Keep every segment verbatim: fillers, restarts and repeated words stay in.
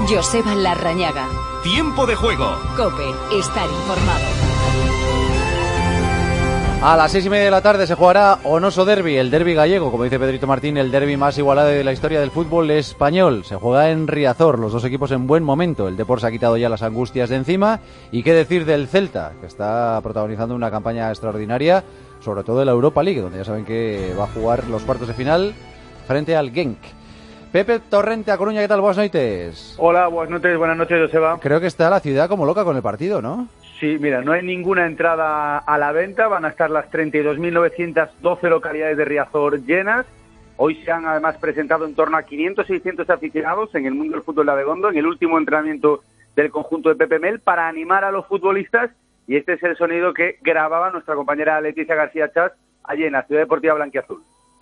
Joseba Larrañaga. Tiempo de juego. COPE. Estar informado. A las seis y media de la tarde se jugará Onoso Derby, el derby gallego, como dice Pedrito Martín, el derby más igualado de la historia del fútbol español. Se juega en Riazor, los dos equipos en buen momento. El Depor se ha quitado ya las angustias de encima. Y qué decir del Celta, que está protagonizando una campaña extraordinaria, sobre todo en la Europa League, donde ya saben que va a jugar los cuartos de final frente al Genk. Pepe Torrente, a Coruña, ¿qué tal? Buenas noches. Hola, buenas noches, buenas noches, Joseba. Creo que está la ciudad como loca con el partido, ¿no? Sí, mira, no hay ninguna entrada a la venta, van a estar las treinta y dos mil novecientas doce localidades de Riazor llenas. Hoy se han además presentado en torno a quinientos seiscientos aficionados en el mundo del fútbol de Abegondo, en el último entrenamiento del conjunto de Pepe Mel, para animar a los futbolistas, y este es el sonido que grababa nuestra compañera Leticia García Chas allí en la Ciudad Deportiva Blanquiazul.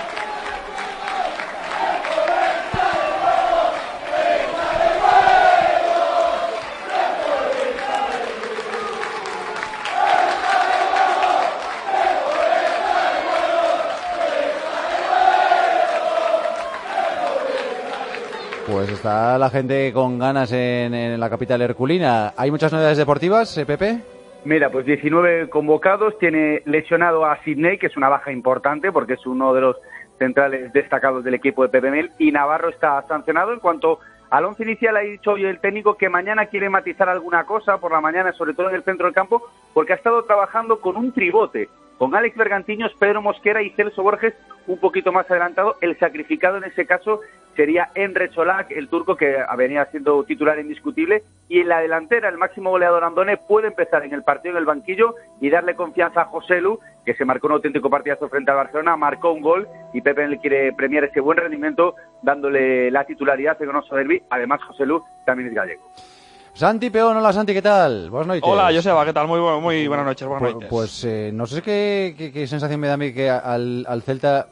Pues está la gente con ganas en, en la capital herculina. ¿Hay muchas novedades deportivas, eh, Pepe? Mira, pues diecinueve convocados, tiene lesionado a Sidney, que es una baja importante porque es uno de los centrales destacados del equipo de Pepe Mel, y Navarro está sancionado. En cuanto al once inicial, ha dicho hoy el técnico que mañana quiere matizar alguna cosa por la mañana, sobre todo en el centro del campo, porque ha estado trabajando con un tribote, con Alex Bergantiños, Pedro Mosquera y Celso Borges un poquito más adelantado. El sacrificado en ese caso sería Emre Çolak, el turco, que venía siendo titular indiscutible, y en la delantera el máximo goleador Andone puede empezar en el partido en el banquillo y darle confianza a Joselu, que se marcó un auténtico partidazo frente al Barcelona, marcó un gol, y Pepe le quiere premiar ese buen rendimiento dándole la titularidad en Onoso Derby. Además, Joselu también es gallego. Santi Peón, hola Santi, ¿qué tal? Buenas noches. Hola Joseba, ¿qué tal? Muy, bu- muy buenas noches, buenas Pues, noches. pues eh, no sé qué, qué, qué sensación me da a mí que al, al Celta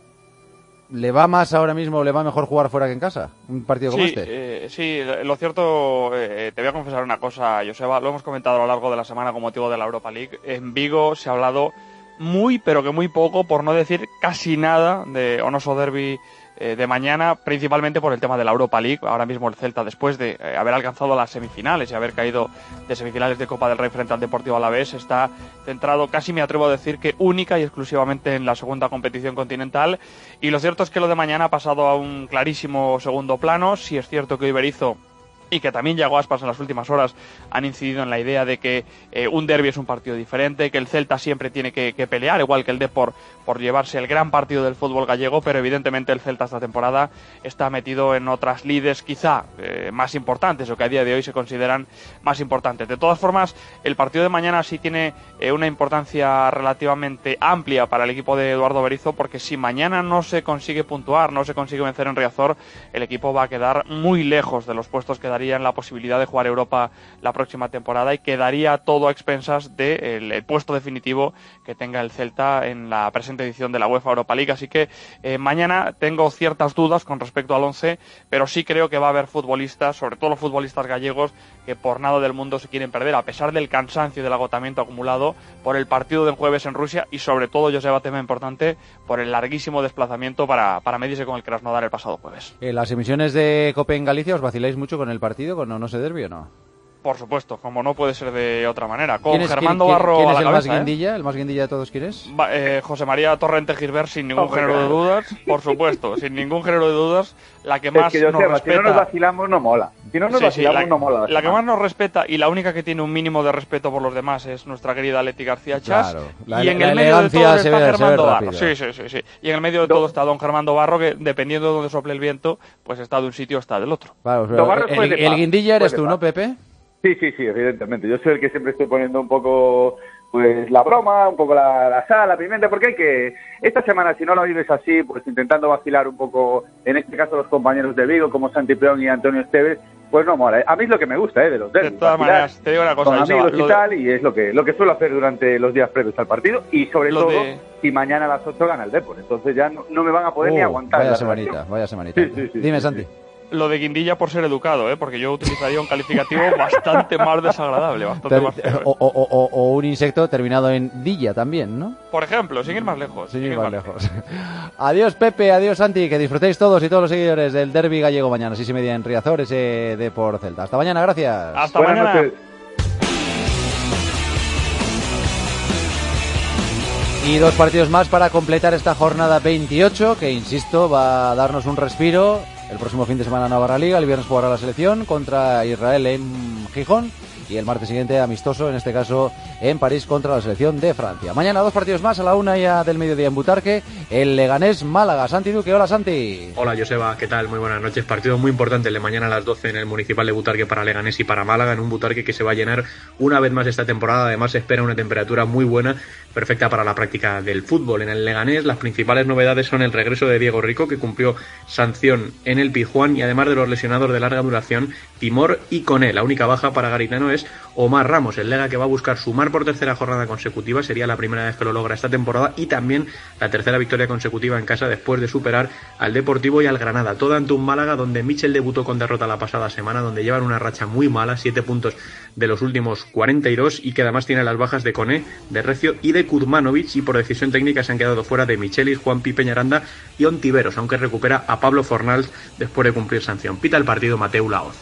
le va más ahora mismo, le va mejor jugar fuera que en casa, un partido como sí, este. Eh, sí, lo cierto, eh, te voy a confesar una cosa, Joseba, lo hemos comentado a lo largo de la semana con motivo de la Europa League. En Vigo se ha hablado muy, pero que muy poco, por no decir casi nada, de Onoso Derby eh, de mañana, principalmente por el tema de la Europa League. Ahora mismo el Celta, después de eh, haber alcanzado las semifinales y haber caído de semifinales de Copa del Rey frente al Deportivo Alavés, está centrado, casi me atrevo a decir que única y exclusivamente en la segunda competición continental. Y lo cierto es que lo de mañana ha pasado a un clarísimo segundo plano. Sí es cierto que hoy Berizzo y que también Yago Aspas en las últimas horas han incidido en la idea de que eh, un derbi es un partido diferente, que el Celta siempre tiene que, que pelear, igual que el Depor, por llevarse el gran partido del fútbol gallego, pero evidentemente el Celta esta temporada está metido en otras lides quizá eh, más importantes, o que a día de hoy se consideran más importantes. De todas formas, el partido de mañana sí tiene eh, una importancia relativamente amplia para el equipo de Eduardo Berizzo, porque si mañana no se consigue puntuar, no se consigue vencer en Riazor, el equipo va a quedar muy lejos de los puestos que daría en la posibilidad de jugar Europa la próxima temporada, y quedaría todo a expensas del de puesto definitivo que tenga el Celta en la presente edición de la UEFA Europa League. Así que eh, mañana tengo ciertas dudas con respecto al once, pero sí creo que va a haber futbolistas, sobre todo los futbolistas gallegos, que por nada del mundo se quieren perder, a pesar del cansancio y del agotamiento acumulado por el partido del jueves en Rusia, y sobre todo, Joseba, tema importante, por el larguísimo desplazamiento para, para medirse con el Krasnodar el pasado jueves. En las emisiones de COPE en Galicia, ¿os vaciláis mucho con el partido, con Onoso Derby o no? Por supuesto, como no puede ser de otra manera. Con ¿Quién es, Germando quién, Barro quién a es la el cabeza, más ¿eh? guindilla? ¿El más guindilla de todos quién es? Va, eh, José María Torrente Gilbert, sin ningún oh, género de dudas, por supuesto, sin ningún género de dudas, la que más es que yo nos sé, respeta... Si no nos vacilamos, no mola. Si no nos sí, vacilamos, sí, la, no mola. La, la que más nos respeta y la única que tiene un mínimo de respeto por los demás es nuestra querida Leti García Chas. Claro, la, y en la el medio de todo está ve, Germando Barro. rápido. Sí, sí, sí, sí. Y en el medio de todo está don Germando Barro, que dependiendo de donde sople el viento, pues está de un sitio o está del otro. Claro, pero el, el, el guindilla eres tú, ¿no, Pepe? Sí, sí, sí, evidentemente. Yo soy el que siempre estoy poniendo un poco pues la broma, un poco la, la sal, la pimienta, porque hay que... Esta semana, si no la vives así, pues intentando vacilar un poco, en este caso los compañeros de Vigo, como Santi Peón y Antonio Esteves, pues no mola. A mí es lo que me gusta, ¿eh? De los derbis. De todas maneras, te digo una cosa. Con amigos y tal, y es lo que lo que suelo hacer durante los días previos al partido, y sobre todo, de... si mañana a las ocho gana el Depor. Entonces ya no, no me van a poder uh, ni aguantar. Vaya semanita, vaya semanita. Sí, sí, sí, Dime, sí, Santi. Sí. lo de guindilla por ser educado, ¿eh? Porque yo utilizaría un calificativo bastante más desagradable, bastante Ter- más feo, ¿eh? o, o, o, o un insecto terminado en dilla también, ¿no? Por ejemplo, sin ir más lejos. Sin ir más lejos. Adiós Pepe, adiós Santi, que disfrutéis todos y todos los seguidores del derbi gallego mañana, seis y media en Riazor, ese de por Celta. Hasta mañana, gracias. Hasta Buenas mañana. noches. Y dos partidos más para completar esta jornada veintiocho, que insisto, va a darnos un respiro. El próximo fin de semana Navarra Liga, el viernes jugará la selección contra Israel en Gijón y el martes siguiente amistoso, en este caso en París contra la selección de Francia. Mañana dos partidos más a la una ya del mediodía en Butarque, el Leganés Málaga. Santi Duque, hola Santi. Hola Joseba, ¿qué tal? Muy buenas noches. Partido muy importante el de mañana a las doce en el Municipal de Butarque para Leganés y para Málaga, en un Butarque que se va a llenar una vez más esta temporada. Además se espera una temperatura muy buena, perfecta para la práctica del fútbol. En el Leganés las principales novedades son el regreso de Diego Rico, que cumplió sanción en el Pizjuán, y además de los lesionados de larga duración, Timor y Koné. La única baja para Garitano es Omar Ramos, el lega que va a buscar sumar por tercera jornada consecutiva. Sería la primera vez que lo logra esta temporada y también la tercera victoria consecutiva en casa después de superar al Deportivo y al Granada. Todo ante un Málaga donde Michel debutó con derrota la pasada semana, donde llevan una racha muy mala, siete puntos de los últimos cuarenta y dos, y que además tiene las bajas de Koné, de Recio y de Kuzmanovic, y por decisión técnica se han quedado fuera de Michelis, Juanpi Peñaranda y Ontiveros, aunque recupera a Pablo Fornals después de cumplir sanción. Pita el partido Mateu Laoz.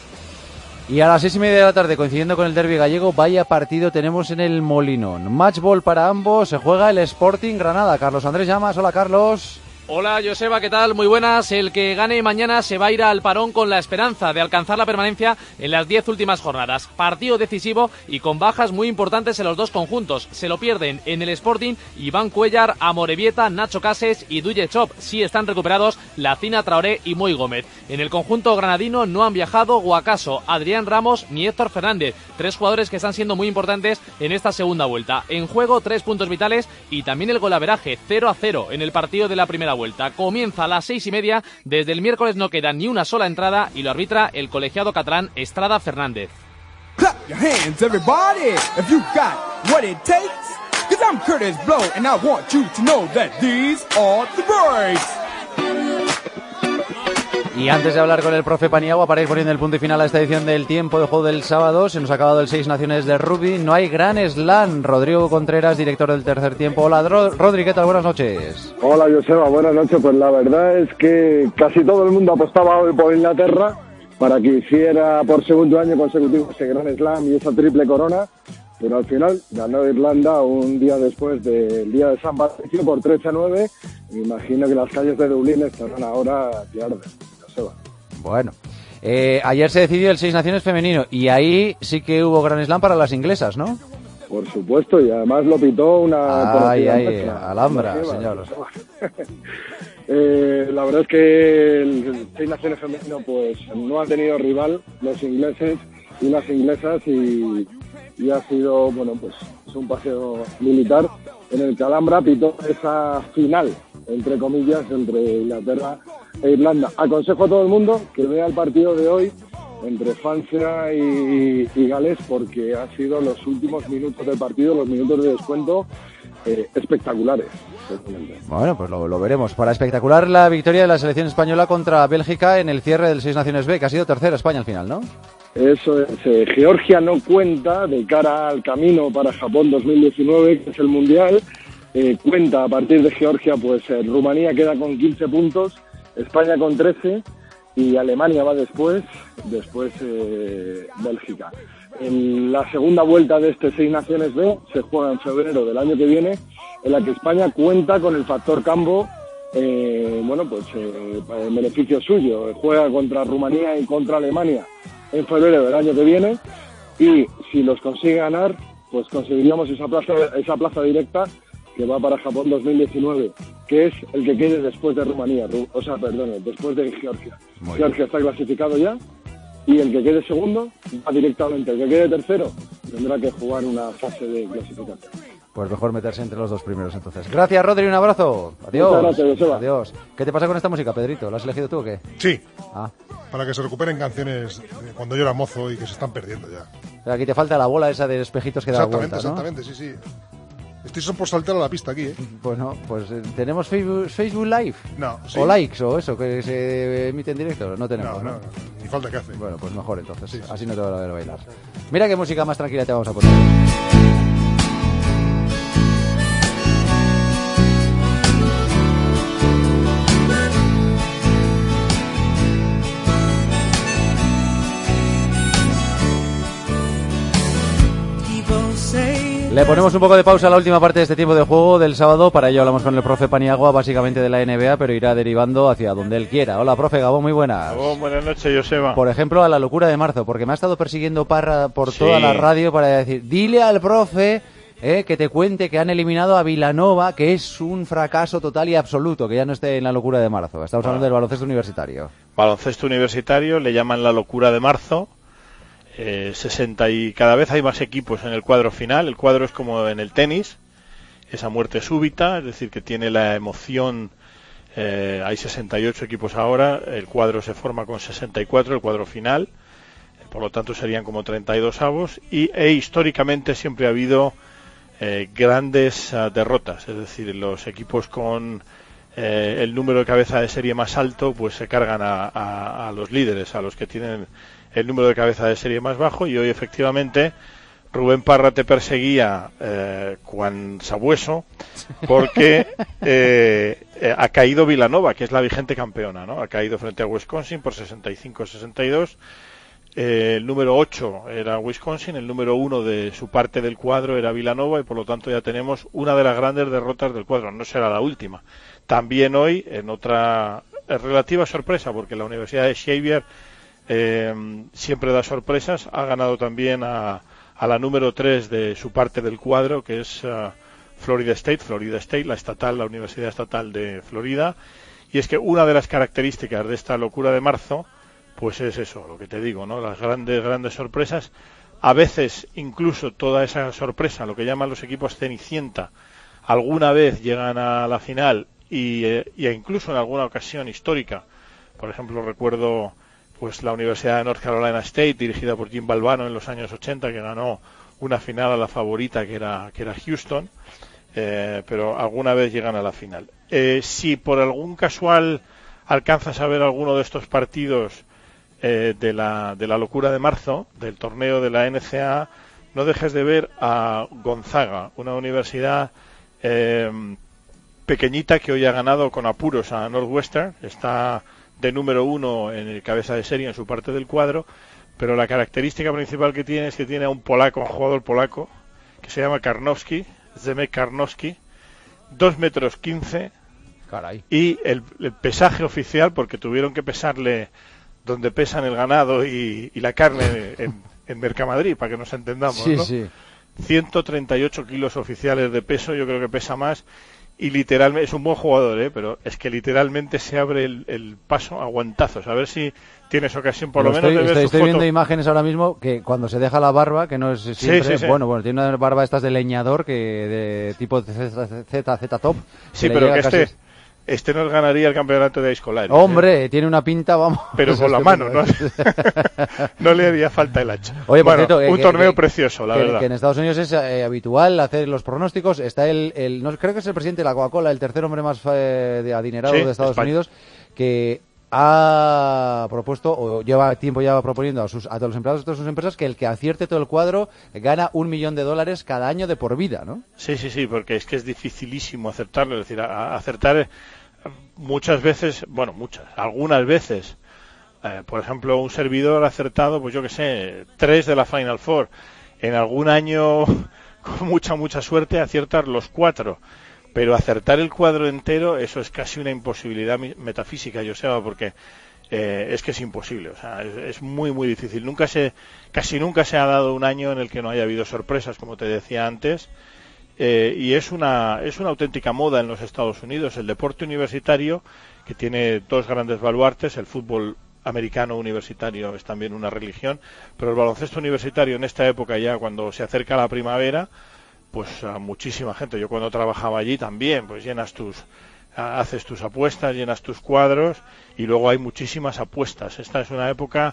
Y a las seis y media de la tarde, coincidiendo con el derbi gallego, vaya partido tenemos en el Molinón. Matchball para ambos, se juega el Sporting Granada. Carlos Andrés Llamas, hola Carlos. Hola Joseba, ¿qué tal? Muy buenas. El que gane mañana se va a ir al parón con la esperanza de alcanzar la permanencia en las diez últimas jornadas. Partido decisivo y con bajas muy importantes en los dos conjuntos. Se lo pierden en el Sporting Iván Cuellar, Amorebieta, Nacho Cases y Duye Chop. Sí están recuperados Lacina, Traoré y Moy Gómez. En el conjunto granadino no han viajado Guacaso, Adrián Ramos ni Héctor Fernández. Tres jugadores que están siendo muy importantes en esta segunda vuelta. En juego tres puntos vitales y también el golaveraje cero a cero en el partido de la primera vuelta. Comienza a las seis y media, desde el miércoles no queda ni una sola entrada y lo arbitra el colegiado catalán Estrada Fernández. Clap your hands, everybody, if you got what it takes, 'cause I'm Curtis Blow and I want you to know that these are the breaks. Y antes de hablar con el profe Paniagua para ir poniendo el punto y final a esta edición del Tiempo de Juego del sábado, se nos ha acabado el Seis Naciones de Rugby, no hay Gran Slam. Rodrigo Contreras, director del Tercer Tiempo. Hola Rodri, ¿qué tal? Buenas noches. Hola Joseba, buenas noches. Pues la verdad es que casi todo el mundo apostaba hoy por Inglaterra para que hiciera por segundo año consecutivo ese Gran Slam y esa triple corona, pero al final ganó Irlanda un día después del día de San Patricio por trece a nueve. Me imagino que las calles de Dublín estarán ahora que arden. Bueno, eh, ayer se decidió el Seis Naciones femenino y ahí sí que hubo Gran Slam para las inglesas, ¿no? Por supuesto, y además lo pitó una... Ay, ay, Alhambra, señor. eh, la verdad es que el Seis Naciones femenino pues no ha tenido rival, los ingleses y las inglesas, y, y ha sido, bueno, pues es un paseo militar en el que Alhambra pitó esa final, entre comillas, entre Inglaterra e Irlanda. Aconsejo a todo el mundo que vea el partido de hoy entre Francia y, y Gales, porque han sido los últimos minutos del partido, los minutos de descuento, eh, espectaculares. Bueno, pues lo, lo veremos. Para espectacular la victoria de la selección española contra Bélgica en el cierre del Seis Naciones B, que ha sido tercera España al final, ¿no? Eso es. Eh, Georgia no cuenta de cara al camino para Japón dos mil diecinueve, que es el Mundial. Eh, cuenta a partir de Georgia, pues eh, Rumanía queda con quince puntos, España con trece y Alemania va después, después eh, Bélgica. En la segunda vuelta de este Seis Naciones B se juega en febrero del año que viene, en la que España cuenta con el factor campo, eh, bueno, pues eh, en beneficio suyo. Juega contra Rumanía y contra Alemania en febrero del año que viene, y si los consigue ganar, pues conseguiríamos esa plaza, esa plaza directa que va para Japón dos mil diecinueve, que es el que quede después de Rumanía, o sea, perdón, después de Georgia. Muy Georgia bien. Está clasificado ya, y el que quede segundo va directamente. El que quede tercero tendrá que jugar una fase de clasificación. Pues mejor meterse entre los dos primeros entonces. Gracias, Rodri, un abrazo. Adiós. Muchas gracias, Joseba. Adiós. ¿Qué te pasa con esta música, Pedrito? ¿La has elegido tú o qué? Sí. Ah. Para que se recuperen canciones de cuando yo era mozo y que se están perdiendo ya. Aquí te falta la bola esa de espejitos que da vueltas, ¿no? Exactamente, sí, sí. Estoy son por saltar a la pista aquí, ¿eh? Bueno, pues eh, ¿tenemos Facebook, Facebook Live? No. ¿Sí? ¿O likes o eso, que se emite en directo? No tenemos, No, ¿no? no, no. Ni falta que hace. Bueno, pues mejor entonces. Sí, sí. Así no te van a ver bailar. Mira qué música más tranquila te vamos a poner. Le ponemos un poco de pausa a la última parte de este tiempo de juego del sábado. Para ello hablamos con el profe Paniagua, básicamente de la N B A, pero irá derivando hacia donde él quiera. Hola, profe Gabón, muy buenas. Gabón, buenas noches, Joseba. Por ejemplo, a la locura de marzo, porque me ha estado persiguiendo Parra por Sí. toda la radio para decir, dile al profe eh, que te cuente que han eliminado a Vilanova, que es un fracaso total y absoluto, que ya no esté en la locura de marzo. Estamos hablando del baloncesto universitario. Baloncesto universitario, le llaman la locura de marzo. Eh, sesenta y cada vez hay más equipos en el cuadro final. El cuadro es como en el tenis, esa muerte súbita, es decir, que tiene la emoción. Eh, hay sesenta y ocho equipos ahora, el cuadro se forma con sesenta y cuatro, el cuadro final, por lo tanto serían como treinta y dos avos, y e, históricamente siempre ha habido eh, grandes uh, derrotas, es decir, los equipos con eh, el número de cabeza de serie más alto pues se cargan a, a, a los líderes, a los que tienen el número de cabeza de serie más bajo, y hoy efectivamente Rubén Parra te perseguía eh, cuan sabueso porque eh, eh, ha caído Vilanova, que es la vigente campeona, ¿no? Ha caído frente a Wisconsin por sesenta y cinco a sesenta y dos. Eh, el número ocho era Wisconsin, el número uno de su parte del cuadro era Vilanova, y por lo tanto ya tenemos una de las grandes derrotas del cuadro. No será la última. También hoy, en otra relativa sorpresa, porque la Universidad de Xavier Eh, siempre da sorpresas, ha ganado también a, a la número tres de su parte del cuadro, que es uh, Florida State, Florida State, la estatal, la Universidad Estatal de Florida. Y es que una de las características de esta locura de marzo, pues es eso, lo que te digo, ¿no? Las grandes, grandes sorpresas. A veces, incluso toda esa sorpresa, lo que llaman los equipos cenicienta, alguna vez llegan a la final y, eh, y incluso en alguna ocasión histórica. Por ejemplo, recuerdo pues la Universidad de North Carolina State, dirigida por Jim Valvano en los años ochenta, que ganó una final a la favorita, que era que era Houston, eh, pero alguna vez llegan a la final. Eh, si por algún casual alcanzas a ver alguno de estos partidos eh, de la de la locura de marzo, del torneo de la N C A A, no dejes de ver a Gonzaga, una universidad eh, pequeñita que hoy ha ganado con apuros a Northwestern, está de número uno en el cabeza de serie en su parte del cuadro, pero la característica principal que tiene es que tiene a un polaco, un jugador polaco, que se llama Karnowski, Zemek Karnowski, dos metros quince, Caray. Y el, el pesaje oficial, porque tuvieron que pesarle donde pesan el ganado y, y la carne en, en Mercamadrid, para que nos entendamos, sí, ¿no? Sí. ciento treinta y ocho kilos oficiales de peso, yo creo que pesa más. Y literalmente, es un buen jugador, ¿eh? Pero es que literalmente se abre el, el paso a guantazos. A ver si tienes ocasión por lo, lo estoy, menos de ver estoy, su estoy foto. viendo imágenes ahora mismo que cuando se deja la barba, que no es siempre, sí, sí, sí. bueno, bueno, tiene una barba estas de leñador, que de tipo Z, Z, Z top. Sí, que pero que este, casi... este nos ganaría el campeonato de escolar. Hombre, ¿eh? tiene una pinta, vamos. Pero con la mano, ¿no? No le haría falta el hacha. Oye, por bueno, cierto, un que, torneo que, precioso, la que, verdad. Que en Estados Unidos es eh, habitual hacer los pronósticos. Está el, el no, creo que es el presidente de la Coca-Cola, el tercer hombre más eh, de adinerado sí, de Estados España. Unidos, que ha propuesto, o lleva tiempo ya proponiendo a, sus, a todos los empleados de todas sus empresas, que el que acierte todo el cuadro gana un millón de dólares cada año de por vida, ¿no? Sí, sí, sí, porque es que es dificilísimo acertarlo. Es decir, a, a acertar muchas veces, bueno, muchas, algunas veces, eh, por ejemplo, un servidor ha acertado, pues yo que sé, tres de la Final Four. En algún año, con mucha, mucha suerte, aciertar los cuatro. Pero acertar el cuadro entero, eso es casi una imposibilidad metafísica, yo sé, porque eh, es que es imposible, o sea, es, es muy, muy difícil. Nunca se, casi nunca se ha dado un año en el que no haya habido sorpresas, como te decía antes, eh, y es una, es una auténtica moda en los Estados Unidos. El deporte universitario, que tiene dos grandes baluartes, el fútbol americano universitario es también una religión, pero el baloncesto universitario en esta época ya, cuando se acerca la primavera, pues a muchísima gente. Yo cuando trabajaba allí también, pues llenas tus, haces tus apuestas, llenas tus cuadros, y luego hay muchísimas apuestas. Esta es una época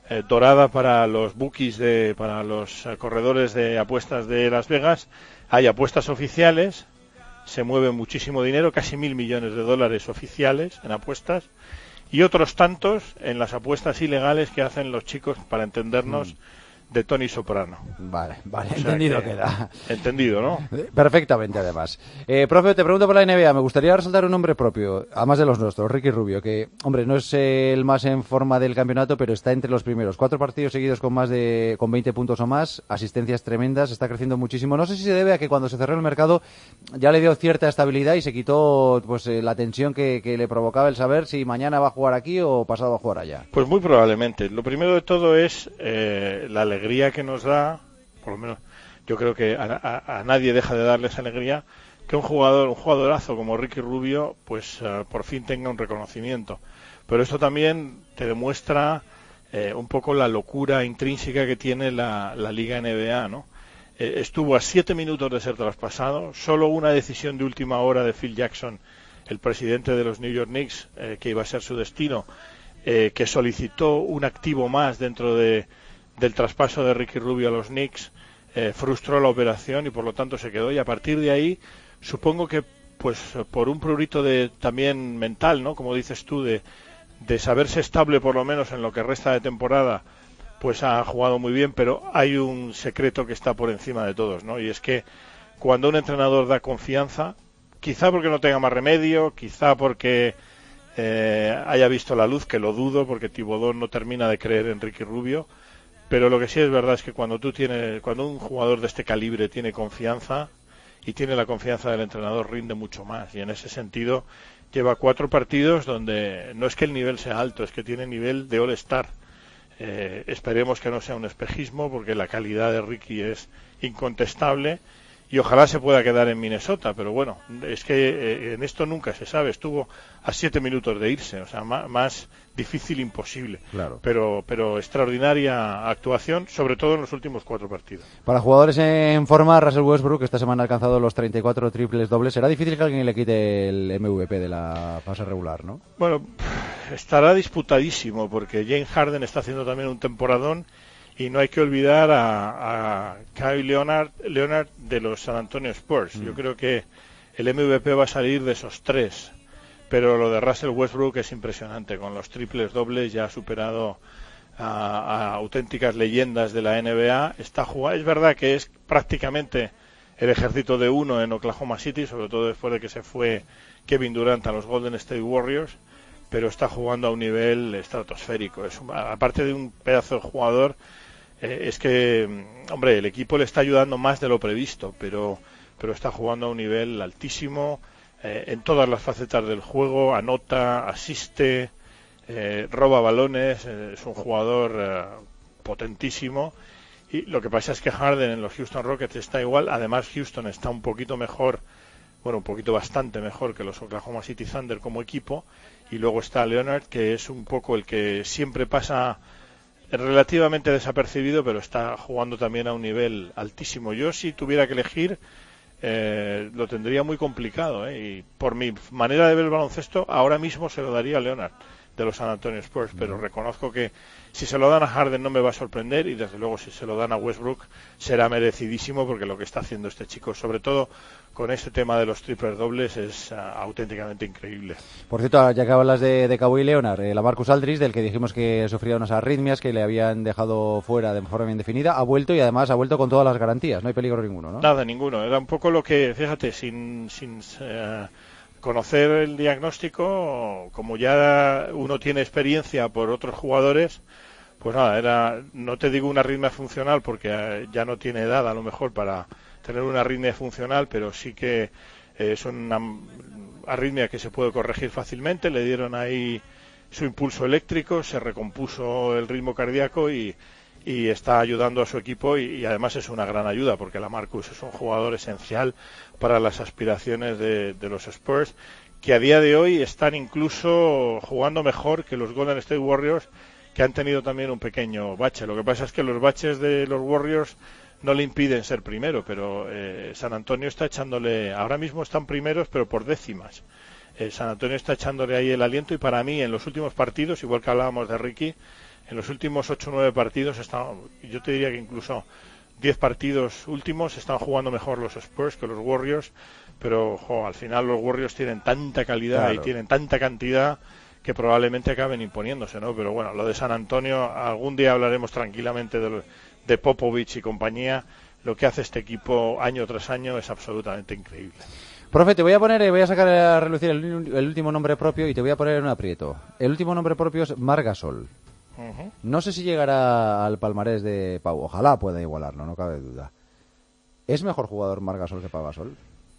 eh, dorada para los bookies, de, para los eh, corredores de apuestas de Las Vegas. Hay apuestas oficiales, se mueve muchísimo dinero, casi mil millones de dólares oficiales en apuestas, y otros tantos en las apuestas ilegales que hacen los chicos, para entendernos, mm. de Tony Soprano. Vale, vale, O sea entendido que, queda. Entendido, ¿no? Perfectamente, además. Eh, profe, te pregunto por la N B A. Me gustaría resaltar un nombre propio, además de los nuestros, Ricky Rubio, que, hombre, no es eh, el más en forma del campeonato, pero está entre los primeros. Cuatro partidos seguidos con más de con veinte puntos o más, asistencias tremendas, está creciendo muchísimo. No sé si se debe a que cuando se cerró el mercado ya le dio cierta estabilidad y se quitó pues eh, la tensión que, que le provocaba el saber si mañana va a jugar aquí o pasado va a jugar allá. Pues muy probablemente. Lo primero de todo es eh, la alegría que nos da, por lo menos yo creo que a, a, a nadie deja de darle esa alegría, que un jugador, un jugadorazo como Ricky Rubio, pues uh, por fin tenga un reconocimiento. Pero esto también te demuestra eh, un poco la locura intrínseca que tiene la, la Liga N B A, ¿no? Eh, estuvo a siete minutos de ser traspasado, solo una decisión de última hora de Phil Jackson, el presidente de los New York Knicks, eh, que iba a ser su destino, eh, que solicitó un activo más dentro de del traspaso de Ricky Rubio a los Knicks, eh, frustró la operación y por lo tanto se quedó, y a partir de ahí supongo que pues por un prurito de también mental, ¿no? Como dices tú, de, de saberse estable por lo menos en lo que resta de temporada, pues ha jugado muy bien, pero hay un secreto que está por encima de todos, ¿no? Y es que cuando un entrenador da confianza, quizá porque no tenga más remedio, quizá porque eh, haya visto la luz, que lo dudo, porque Thibodeau no termina de creer en Ricky Rubio. Pero lo que sí es verdad es que cuando tú tienes, cuando un jugador de este calibre tiene confianza y tiene la confianza del entrenador, rinde mucho más. Y en ese sentido lleva cuatro partidos donde no es que el nivel sea alto, es que tiene nivel de All-Star. Eh, esperemos que no sea un espejismo, porque la calidad de Ricky es incontestable y ojalá se pueda quedar en Minnesota. Pero bueno, es que eh, en esto nunca se sabe. Estuvo a siete minutos de irse, o sea, más, más difícil imposible. Claro. Pero, pero extraordinaria actuación, sobre todo en los últimos cuatro partidos. Para jugadores en forma, Russell Westbrook esta semana ha alcanzado los treinta y cuatro triples dobles. Será difícil que alguien le quite el M V P de la fase regular, ¿no? Bueno, estará disputadísimo, porque James Harden está haciendo también un temporadón, y no hay que olvidar a, a Kawhi Leonard, Leonard de los San Antonio Spurs. Mm. Yo creo que el M V P va a salir de esos tres. Pero lo de Russell Westbrook es impresionante. Con los triples dobles ya ha superado a, a auténticas leyendas de la N B A. Está jugando, es verdad que es prácticamente el ejército de uno en Oklahoma City, sobre todo después de que se fue Kevin Durant a los Golden State Warriors, pero está jugando a un nivel estratosférico. Es un, aparte de un pedazo de jugador, eh, es que, hombre, el equipo le está ayudando más de lo previsto, pero, pero está jugando a un nivel altísimo. Eh, en todas las facetas del juego, anota, asiste, eh, roba balones, eh, es un jugador eh, potentísimo. Y lo que pasa es que Harden en los Houston Rockets está igual. Además, Houston está un poquito mejor, bueno, un poquito bastante mejor que los Oklahoma City Thunder como equipo. Y luego está Leonard, que es un poco el que siempre pasa relativamente desapercibido, pero está jugando también a un nivel altísimo. Yo, si tuviera que elegir, Eh, lo tendría muy complicado, ¿eh? Y por mi manera de ver el baloncesto, ahora mismo se lo daría a Leonard de los San Antonio Spurs, pero reconozco que si se lo dan a Harden no me va a sorprender, y desde luego si se lo dan a Westbrook será merecidísimo, porque lo que está haciendo este chico, sobre todo con este tema de los triples dobles, es uh, auténticamente increíble. Por cierto, ya que hablas de, de Kawhi Leonard, eh, la Marcus Aldridge, del que dijimos que sufría unas arritmias que le habían dejado fuera de forma indefinida, ha vuelto, y además ha vuelto con todas las garantías, no hay peligro ninguno, ¿no? Nada, ninguno. Era un poco lo que, fíjate, sin, sin uh, conocer el diagnóstico, como ya uno tiene experiencia por otros jugadores, pues nada, era, no te digo una arritmia funcional, porque uh, ya no tiene edad a lo mejor para tener una arritmia funcional, pero sí que eh, es una arritmia que se puede corregir fácilmente. Le dieron ahí su impulso eléctrico, se recompuso el ritmo cardíaco y, y está ayudando a su equipo, y, y además es una gran ayuda, porque la Marcus es un jugador esencial para las aspiraciones de, de los Spurs, que a día de hoy están incluso jugando mejor que los Golden State Warriors, que han tenido también un pequeño bache. Lo que pasa es que los baches de los Warriors no le impiden ser primero, pero eh, San Antonio está echándole, ahora mismo están primeros, pero por décimas. Eh, San Antonio está echándole ahí el aliento, y para mí en los últimos partidos, igual que hablábamos de Ricky, en los últimos ocho o nueve partidos, está, yo te diría que incluso diez partidos últimos están jugando mejor los Spurs que los Warriors, pero jo, al final los Warriors tienen tanta calidad claro. y tienen tanta cantidad que probablemente acaben imponiéndose, ¿no? Pero bueno, lo de San Antonio, algún día hablaremos tranquilamente de, de Popovich y compañía. Lo que hace este equipo año tras año es absolutamente increíble. Profe, te voy a poner, voy a sacar a relucir el, el último nombre propio y te voy a poner en un aprieto. El último nombre propio es Marc Gasol. Uh-huh. No sé si llegará al palmarés de Pau. Ojalá pueda igualarlo, no cabe duda. ¿Es mejor jugador Marc Gasol que Pau Gasol?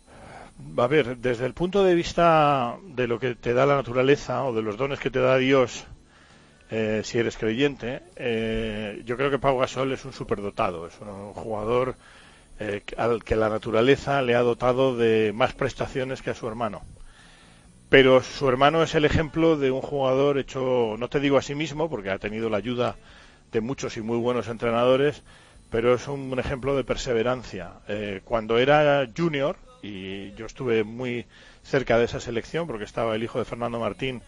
A ver, desde el punto de vista de lo que te da la naturaleza o de los dones que te da Dios, eh, si eres creyente, eh, yo creo que Pau Gasol es un superdotado, es un jugador eh, al que la naturaleza le ha dotado de más prestaciones que a su hermano. Pero su hermano es el ejemplo de un jugador hecho, no te digo a sí mismo, porque ha tenido la ayuda de muchos y muy buenos entrenadores, pero es un, un ejemplo de perseverancia. Eh, cuando era junior, y yo estuve muy cerca de esa selección porque estaba el hijo de Fernando Martín,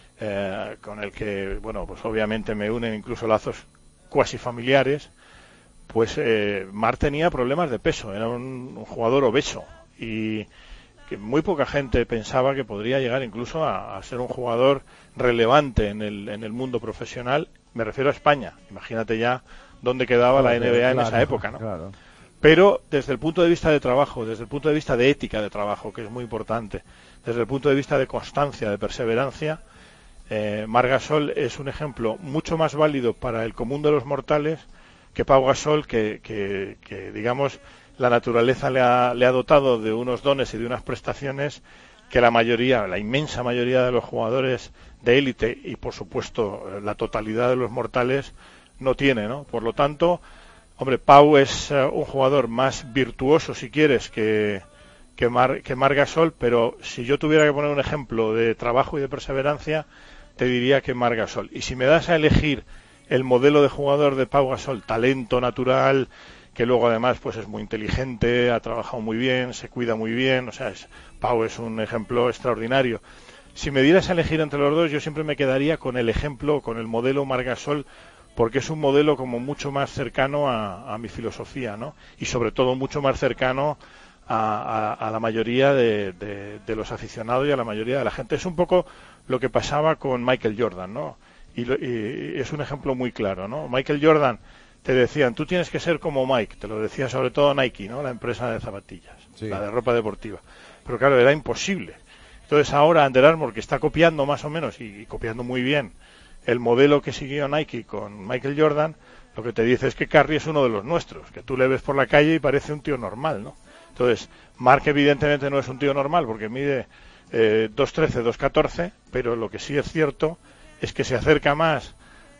eh, con el que, bueno, pues obviamente me unen incluso lazos cuasi familiares, pues eh, Marc tenía problemas de peso, era un, un jugador obeso y que muy poca gente pensaba que podría llegar incluso a, a ser un jugador relevante en el, en el mundo profesional. Me refiero a España, imagínate ya dónde quedaba claro, la N B A claro, en esa época, ¿no? Claro. Pero desde el punto de vista de trabajo, desde el punto de vista de ética de trabajo, que es muy importante, desde el punto de vista de constancia, de perseverancia, eh, Marc Gasol es un ejemplo mucho más válido para el común de los mortales que Pau Gasol, que, que, que digamos, la naturaleza le ha, le ha dotado de unos dones y de unas prestaciones que la mayoría, la inmensa mayoría de los jugadores de élite y, por supuesto, la totalidad de los mortales no tiene, ¿no? Por lo tanto, hombre, Pau es uh, un jugador más virtuoso, si quieres, que, que, Mar, que Marc Gasol, pero si yo tuviera que poner un ejemplo de trabajo y de perseverancia, te diría que Marc Gasol. Y si me das a elegir el modelo de jugador de Pau Gasol, talento natural, que luego además pues es muy inteligente, ha trabajado muy bien, se cuida muy bien, o sea, es, Pau es un ejemplo extraordinario. Si me dieras a elegir entre los dos, yo siempre me quedaría con el ejemplo, con el modelo Marc Gasol, porque es un modelo como mucho más cercano a, a mi filosofía, ¿no? Y sobre todo mucho más cercano a, a, a la mayoría de, de, de los aficionados y a la mayoría de la gente. Es un poco lo que pasaba con Michael Jordan, ¿no? Y, lo, y es un ejemplo muy claro, ¿no? Michael Jordan, te decían, tú tienes que ser como Mike, te lo decía sobre todo Nike, ¿no? La empresa de zapatillas, sí, la de ropa deportiva. Pero claro, era imposible. Entonces ahora Under Armour, que está copiando más o menos, y, y copiando muy bien, el modelo que siguió Nike con Michael Jordan, lo que te dice es que Curry es uno de los nuestros, que tú le ves por la calle y parece un tío normal, ¿no? Entonces, Marc evidentemente no es un tío normal porque mide eh, dos trece, dos catorce, pero lo que sí es cierto es que se acerca más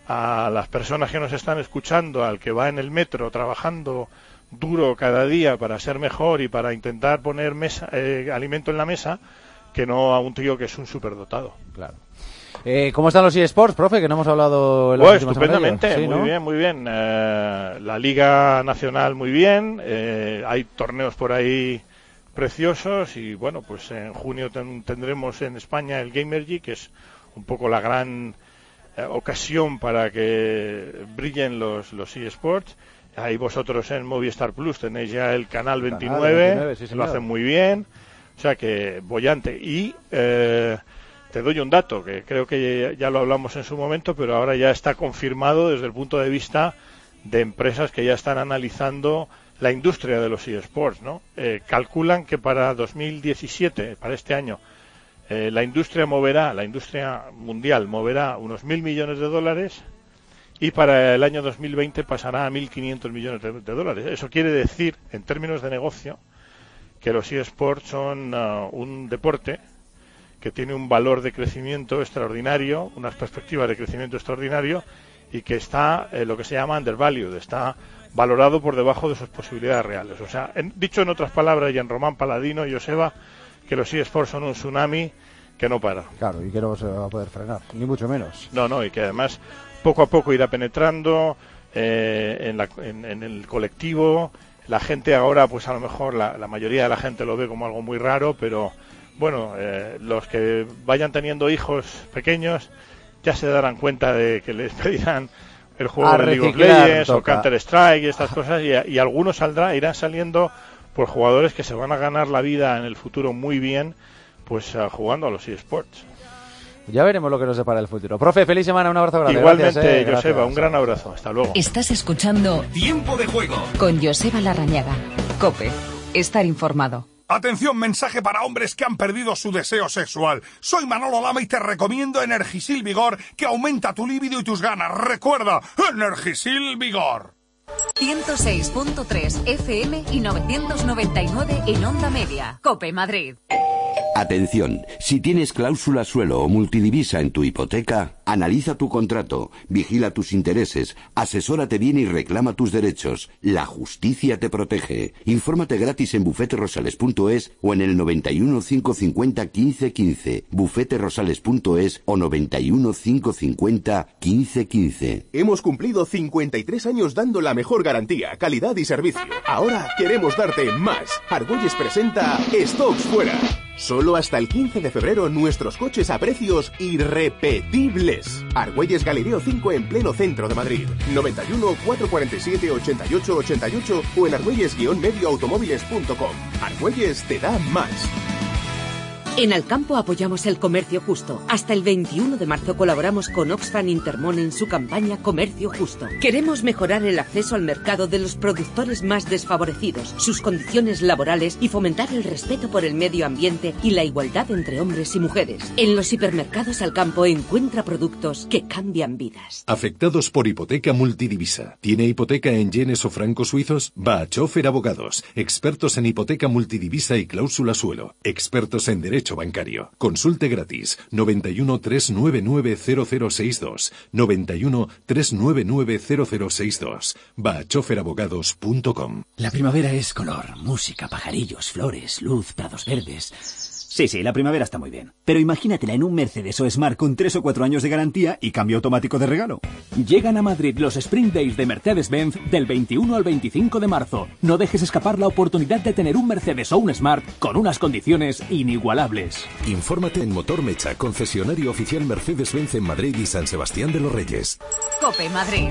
a las personas que nos están escuchando, al que va en el metro trabajando duro cada día para ser mejor y para intentar poner mesa, eh, alimento en la mesa, que no a un tío que es un superdotado. Claro. Eh, ¿Cómo están los eSports, profe? Que no hemos hablado en las pues, estupendamente, sí, muy ¿no? bien, muy bien. Eh, la Liga Nacional muy bien, eh, hay torneos por ahí preciosos y bueno, pues en junio ten, tendremos en España el Gamergy, que es un poco la gran eh, ocasión para que brillen los, los eSports. Ahí vosotros en Movistar Plus tenéis ya el canal veintinueve, canal veintinueve sí, lo hacen muy bien, o sea que bollante. Y eh, te doy un dato, que creo que ya lo hablamos en su momento, pero ahora ya está confirmado desde el punto de vista de empresas que ya están analizando la industria de los eSports, ¿no? Eh, calculan que para dos mil diecisiete, para este año, eh, la industria moverá, la industria mundial moverá unos mil millones de dólares y para el año dos mil veinte pasará a mil quinientos millones de, de dólares. Eso quiere decir, en términos de negocio, que los eSports son uh, un deporte que tiene un valor de crecimiento extraordinario, unas perspectivas de crecimiento extraordinario y que está eh, lo que se llama undervalued, está valorado por debajo de sus posibilidades reales. O sea, en, dicho en otras palabras y en Román Paladino y Joseba, que los eSports son un tsunami que no para. Claro, y que no se va a poder frenar, ni mucho menos. No, no, y que además poco a poco irá penetrando eh, en, la, en, en el colectivo. La gente ahora, pues a lo mejor la, la mayoría de la gente lo ve como algo muy raro, pero bueno, eh, los que vayan teniendo hijos pequeños ya se darán cuenta de que les pedirán el juego A de League of reciclar, Legends o toca. Counter Strike y estas cosas, y, y algunos saldrán, irán saliendo por jugadores que se van a ganar la vida en el futuro muy bien, pues uh, jugando a los eSports. Ya veremos lo que nos depara el futuro. Profe, feliz semana, un abrazo grande. Igualmente, Gracias, eh, Joseba, gracias. un gran abrazo. Hasta luego. Estás escuchando Tiempo de juego con Joseba Larrañaga. COPE. Estar informado. Atención, mensaje para hombres que han perdido su deseo sexual. Soy Manolo Lama y te recomiendo Energisil Vigor, que aumenta tu líbido y tus ganas. Recuerda, Energisil Vigor. ciento seis punto tres F M y novecientos noventa y nueve en Onda Media. COPE Madrid. Atención, si tienes cláusula suelo o multidivisa en tu hipoteca, analiza tu contrato, vigila tus intereses, asesórate bien y reclama tus derechos. La justicia te protege. Infórmate gratis en bufete rosales punto es o en el noventa y uno, cinco cincuenta, quince quince, bufete rosales punto es o noventa y uno, cinco cincuenta, quince quince. Hemos cumplido cincuenta y tres años dando la mejor garantía, calidad y servicio. Ahora queremos darte más. Argüelles presenta Stocks Fuera. Solo hasta el quince de febrero nuestros coches a precios irrepetibles. Argüelles Galileo cinco en pleno centro de Madrid. noventa y uno, cuatrocientos cuarenta y siete, ochenta y ocho ochenta y ocho o en argüelles guion medio automóviles punto com. Argüelles te da más. En Alcampo apoyamos el comercio justo. Hasta el veintiuno de marzo colaboramos con Oxfam Intermón en su campaña Comercio Justo. Queremos mejorar el acceso al mercado de los productores más desfavorecidos, sus condiciones laborales y fomentar el respeto por el medio ambiente y la igualdad entre hombres y mujeres. En los hipermercados Alcampo encuentra productos que cambian vidas. Afectados por hipoteca multidivisa. ¿Tiene hipoteca en yenes o francos suizos? Va a Chofer Abogados. Expertos en hipoteca multidivisa y cláusula suelo. Expertos en derecho bancario. Consulte gratis. noventa y uno, trescientos noventa y nueve, cero cero sesenta y dos. noventa y uno, trescientos noventa y nueve, cero cero sesenta y dos. Va a chofer abogados punto com. La primavera es color, música, pajarillos, flores, luz, prados verdes. Sí, sí, la primavera está muy bien. Pero imagínatela en un Mercedes o Smart con tres o cuatro años de garantía y cambio automático de regalo. Llegan a Madrid los Spring Days de Mercedes-Benz del veintiuno al veinticinco de marzo. No dejes escapar la oportunidad de tener un Mercedes o un Smart con unas condiciones inigualables. Infórmate en Motor Mecha, concesionario oficial Mercedes-Benz en Madrid y San Sebastián de los Reyes. COPE Madrid.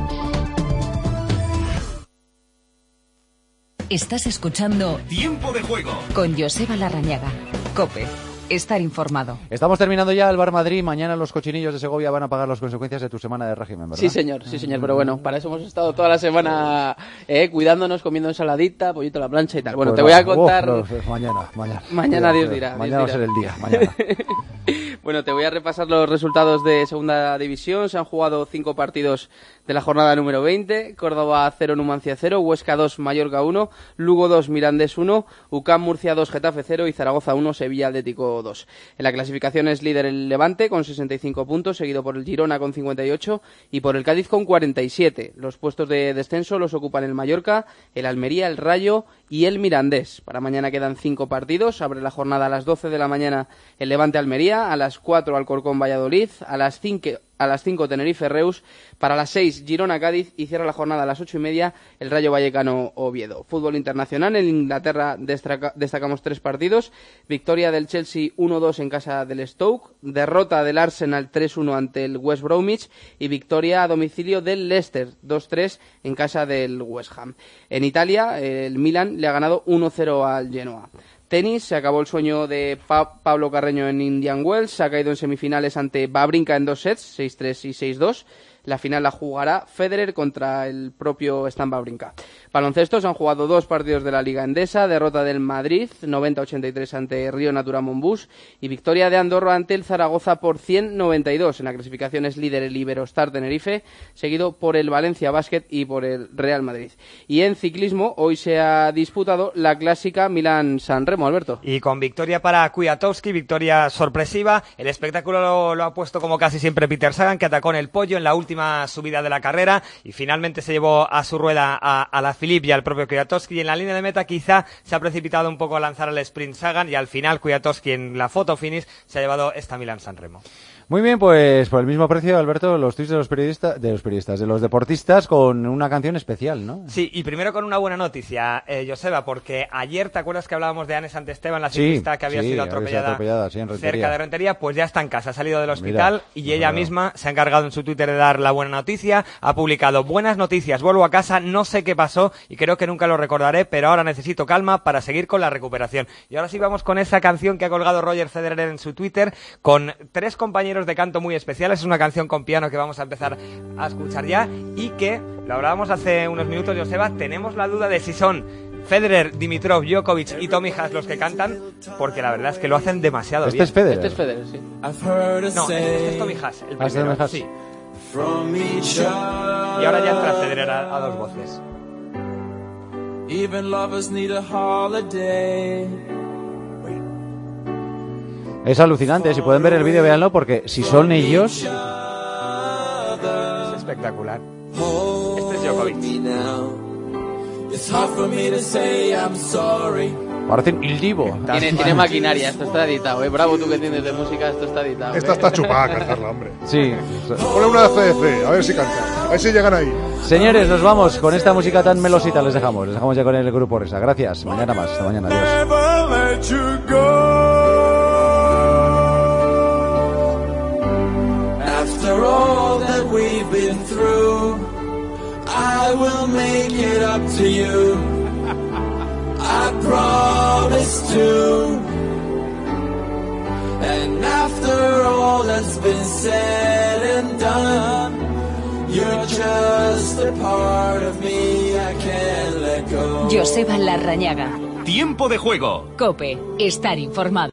Estás escuchando Tiempo de juego con Joseba Larrañaga. COPE. Estar informado. Estamos terminando ya el Bar Madrid. Mañana los cochinillos de Segovia van a pagar las consecuencias de tu semana de régimen, ¿verdad? Sí, señor, sí, señor. Pero bueno, para eso hemos estado toda la semana eh, cuidándonos, comiendo ensaladita, pollito a la plancha y tal. Bueno, Pues te voy a nada, contar... oh, no, mañana, mañana. Mañana Dios dirá. Mañana Dios va a ser dirá. el día, mañana. Bueno, te voy a repasar los resultados de Segunda División. Se han jugado cinco partidos de la jornada número veinte. Córdoba cero, Numancia cero, Huesca dos, Mallorca uno, Lugo dos, Mirandés uno, U C A M Murcia dos, Getafe cero y Zaragoza uno, Sevilla Atlético dos. En la clasificación es líder el Levante con sesenta y cinco puntos, seguido por el Girona con cincuenta y ocho y por el Cádiz con cuarenta y siete. Los puestos de descenso los ocupan el Mallorca, el Almería, el Rayo y el Mirandés. Para mañana quedan cinco partidos. Abre la jornada a las doce de la mañana el Levante Almería, a las cuatro Alcorcón Valladolid, a las cinco a las cinco Tenerife Reus, para las seis Girona Cádiz y cierra la jornada a las ocho y media el Rayo Vallecano Oviedo. Fútbol internacional, en Inglaterra destaca, destacamos tres partidos: victoria del Chelsea uno dos en casa del Stoke, derrota del Arsenal tres uno ante el West Bromwich y victoria a domicilio del Leicester dos tres en casa del West Ham. En Italia el Milan le ha ganado uno cero al Genoa. Tenis, se acabó el sueño de pa- Pablo Carreño en Indian Wells, se ha caído en semifinales ante Wawrinka en dos sets, seis tres y seis dos. La final la jugará Federer contra el propio Stan Wawrinka. Baloncesto, se han jugado dos partidos de la Liga Endesa, derrota del Madrid, noventa ochenta y tres ante Río Natura Monbus, y victoria de Andorra ante el Zaragoza por cien noventa y dos. En la clasificación es líder el Iberostar Tenerife, seguido por el Valencia Basket y por el Real Madrid. Y en ciclismo, hoy se ha disputado la clásica Milán-San Remo, Alberto. Y con victoria para Kwiatkowski, victoria sorpresiva. El espectáculo lo, lo ha puesto como casi siempre Peter Sagan, que atacó en el pollo en la última última subida de la carrera y finalmente se llevó a su rueda a, a la Philippe y al propio Kwiatkowski, y en la línea de meta quizá se ha precipitado un poco a lanzar al sprint Sagan, y al final Kwiatkowski en la foto finish se ha llevado esta Milán-San Remo. Muy bien, pues por el mismo precio, Alberto, los tweets de los periodistas, de los periodistas, de los deportistas, con una canción especial, ¿no? Sí, y primero con una buena noticia, eh, Joseba, porque ayer, ¿te acuerdas que hablábamos de Anne Santesteban, la ciclista sí, que había sí, sido atropellada, atropellada sí, en cerca de Rentería? Pues ya está en casa, ha salido del hospital. Mira, y ella no, misma se ha encargado en su Twitter de dar la buena noticia, ha publicado: buenas noticias, vuelvo a casa, no sé qué pasó y creo que nunca lo recordaré, pero ahora necesito calma para seguir con la recuperación. Y ahora sí vamos con esa canción que ha colgado Roger Federer en su Twitter, con tres compañeros de canto muy especiales. Es una canción con piano que vamos a empezar a escuchar ya, y que, lo hablábamos hace unos minutos, Joseba, tenemos la duda de si son Federer, Dimitrov, Djokovic y Tommy Haas los que cantan, porque la verdad es que lo hacen demasiado este bien. Es Federer. Este es Federer, sí. No, este es Tommy Haas, el ¿Ah, primero. Haas? Sí. Y ahora ya entra Federer a, a dos voces. Even lovers need a holiday. Es alucinante, si pueden ver el vídeo, véanlo, porque si son ellos... Es espectacular. Este es Djokovic. Parecen il divo. Tiene, tiene maquinaria, esto está editado, ¿eh? Bravo tú que entiendes de música, esto está editado. Esta ¿eh? está chupada a cantarla, hombre. Sí. Ponle una C D C, a ver si cantan, a ver si llegan ahí. Señores, nos vamos con esta música tan melosita, les dejamos. Les dejamos ya con el grupo Risa. Gracias, mañana más, hasta mañana, adiós. After all that we've been through, I will make it up to you. I promise to. And after all that's been said and done, you're just a part of me I can't let go. Joseba Larrañaga. Tiempo de juego. COPE. Estar informado.